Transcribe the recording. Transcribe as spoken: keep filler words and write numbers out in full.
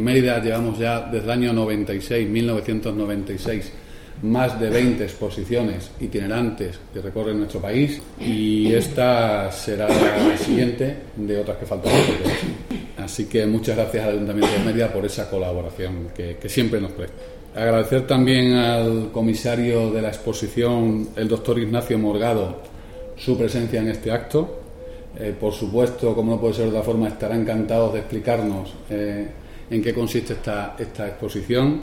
En Mérida llevamos ya desde el año noventa y seis, mil novecientos noventa y seis, más de veinte exposiciones itinerantes que recorren nuestro país, y esta será la siguiente de otras que faltan. Así que muchas gracias al Ayuntamiento de Mérida por esa colaboración que, que siempre nos presta. Agradecer también al comisario de la exposición, el doctor Ignacio Morgado, su presencia en este acto. Eh, por supuesto, como no puede ser de otra forma, estará encantado de explicarnos eh, en qué consiste esta, esta exposición.